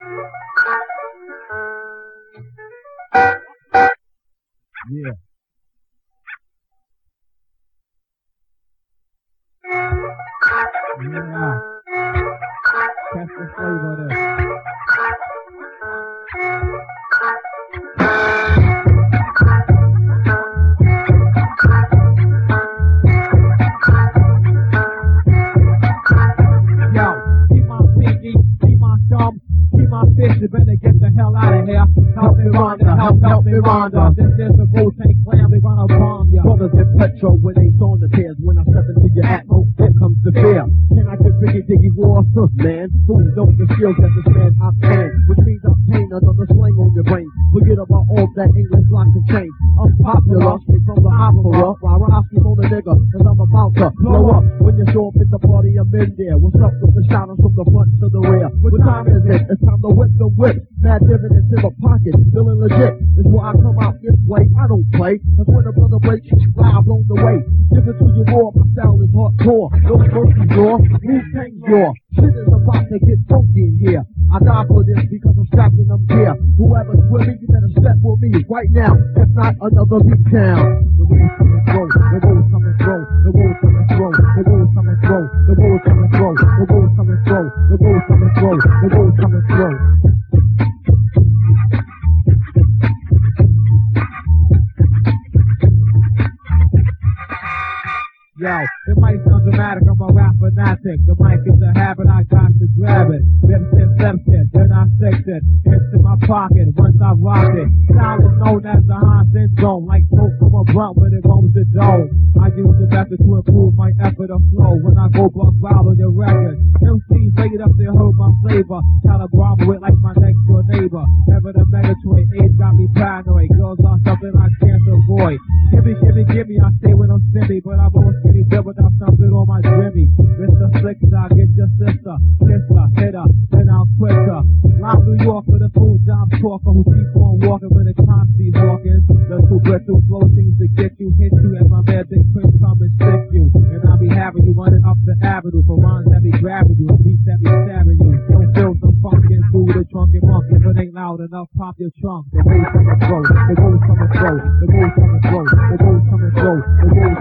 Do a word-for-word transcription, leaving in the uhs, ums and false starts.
Yeah. Yeah. Catch the flavor of this. Yo, keep my pinky, keep my thumb, keep my fist, you better get the hell out of here. Help me Rhonda, help, help me Rhonda. This is the Wu-Tang Clan, we gonna bomb ya. Brothers in petrol when they on the tears. When I step into your atmo, here comes the fear. Can I get Biggie Diggy War? Huh, man, who knows the skills that this man I can? Which means I'm paying another slang on your brain. Forget about all that English lock and chain. I'm popular, straight from the opera. While I speak on the nigga, cause I'm about to blow up. When you show up at the party, I'm in there. What's up with the shouters from the front to the rear? What time is it? It's time to whip the whip. Mad dividends in my pocket, feeling legit. That's why I come out this way. I don't play. That's when the brother breaks, fly blown the way. Give it to you raw, my style is hardcore. No mercy, raw. Wu-Tang's raw. Shit is about to get funky in here. I die for this because I'm strapped and I'm here. Whoever's with me, you better step with me right now. If not, another beat down. The rules coming through. The rules coming through. The rules coming through. The rules coming through. The rules coming through. The rules coming through. The rules coming through. The rules coming through. Yo, it might sound dramatic, I'm a rap fanatic. The mic is a habit, I got to grab it. Lips it, lips it, then I fix it. It's in my pocket, once I rock it. Style is known as the Hahn syndrome. Like smoke from a blunt when it roams the dome. I use the method to improve my effort of flow. When I go buck wild on your record. M Cs laid up there, heard my flavor. Try to grovel it like my next door neighbor. Ever the Megatroid, age got me paranoid. Girls are something I can't avoid. Gimme, gimme, gimme, I stay when I'm silly, but I'm always skinny built without something on my Jimmy. Mister Slicker, I get your sister, kiss her, hit her, then I'll quit her. Round New York for the full job talker who keeps on walking when the constant's walking. The two brittle flow seems to get you, hit you, and my man Big Prince come and stick you. And I'll be having you running up the avenue for rhymes that be grabbing you and beats that be stabbing you. Don't feel some funkin' through the drunken monkey, if it ain't loud enough, pop your trunk. The rules coming through, the rules coming through, the rules coming through, the rules coming through, the rules